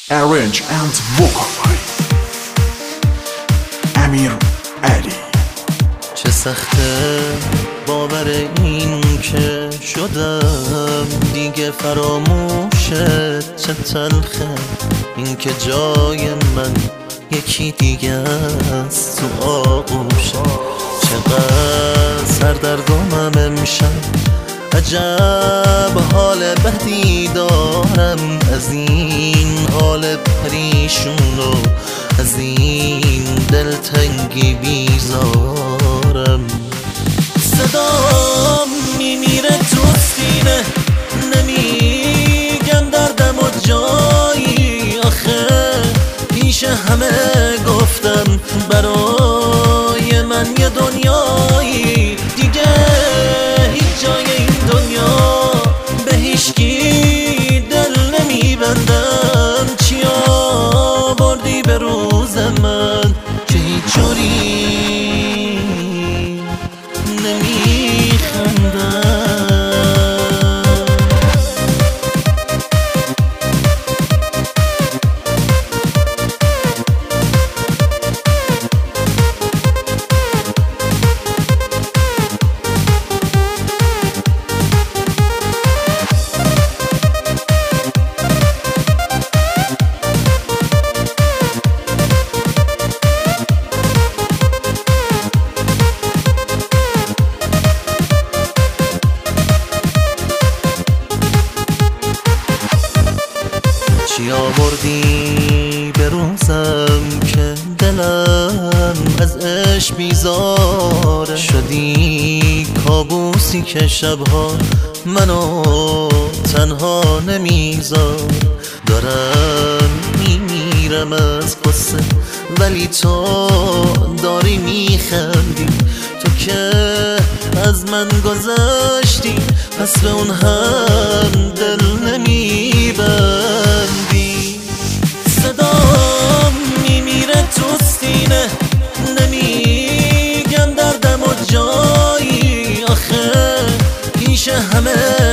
Arrange and vocal by امیر علی. چه سخته باور این که شدم دیگه فراموشت، چه تلخه این که جای من یکی دیگه است تو آغوشت. چقدر سردرگمم امشب، عجب حال بدی دارم از این حال پریشون و از این دلتنگی بیزارم. صدام میمیره تو سینه، نمیگم دردم و جایی، آخه پیش همه گفتم برای من یه دنیایی دیگه، هیچ جای این دنیا به هیچکی دل نمیبندم. چی آوردی به روز من که هیچ جوری نمیخندم. چی آوردی به روزم که دلم از عشق بیزاره، شدی کابوسی که شبها منو تنها نمیذار. دارم میمیرم از قصه ولی تو داری میخندی، تو که از من گذشتی پس به اون هم دل نمیبندی. صدام میمیره تو سینه، نمیگم دردم و جایی، آخه پیش همه